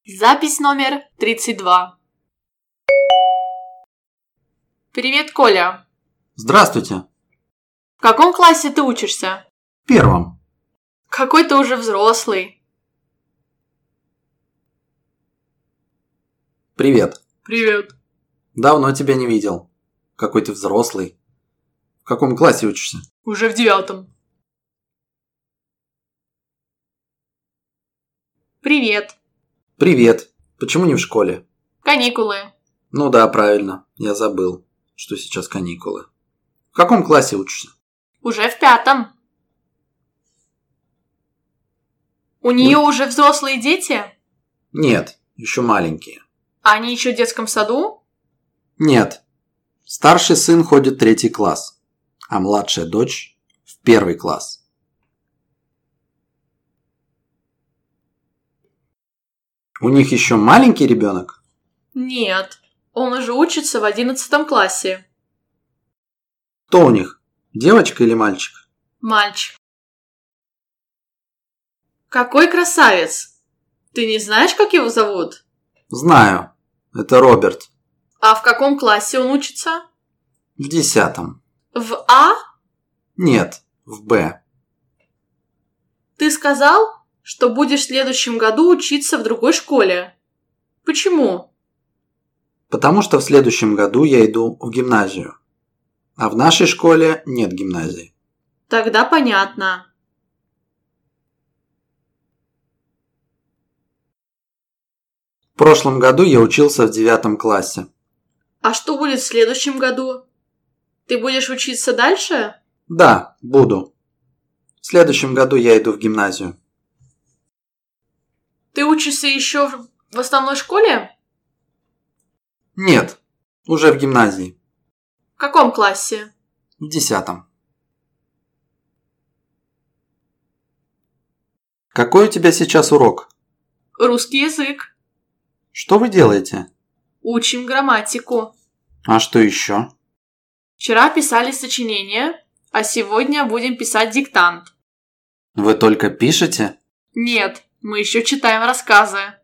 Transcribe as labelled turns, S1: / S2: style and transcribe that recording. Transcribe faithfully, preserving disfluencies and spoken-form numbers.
S1: Запись номер тридцать два. Привет, Коля.
S2: Здравствуйте.
S1: В каком классе ты учишься?
S2: В первом.
S1: Какой ты уже взрослый.
S2: Привет.
S1: Привет.
S2: Давно тебя не видел. Какой ты взрослый. В каком классе учишься?
S1: Уже в девятом. Привет.
S2: Привет. Почему не в школе?
S1: Каникулы.
S2: Ну да, правильно. Я забыл, что сейчас каникулы. В каком классе учишься?
S1: Уже в пятом. У нее
S2: Ну-
S1: уже взрослые дети?
S2: Нет, еще маленькие.
S1: А они еще в детском саду?
S2: Нет. Старший сын ходит в третий класс, а младшая дочь в первый класс. У них еще маленький ребенок?
S1: Нет. Он уже учится в одиннадцатом классе.
S2: Кто у них? Девочка или мальчик?
S1: Мальчик. Какой красавец! Ты не знаешь, как его зовут?
S2: Знаю. Это Роберт.
S1: А в каком классе он учится?
S2: В десятом.
S1: В А?
S2: Нет, в Б.
S1: Ты сказал, что будешь в следующем году учиться в другой школе. Почему?
S2: Потому что в следующем году я иду в гимназию. А в нашей школе нет гимназии.
S1: Тогда понятно.
S2: В прошлом году я учился в девятом классе.
S1: А что будет в следующем году? Ты будешь учиться дальше?
S2: Да, буду. В следующем году я иду в гимназию.
S1: Ты учишься еще в основной школе?
S2: Нет, уже в гимназии.
S1: В каком классе?
S2: В десятом. Какой у тебя сейчас урок?
S1: Русский язык.
S2: Что вы делаете?
S1: Учим грамматику.
S2: А что еще?
S1: Вчера писали сочинение, а сегодня будем писать диктант.
S2: Вы только пишете?
S1: Нет, мы еще читаем рассказы.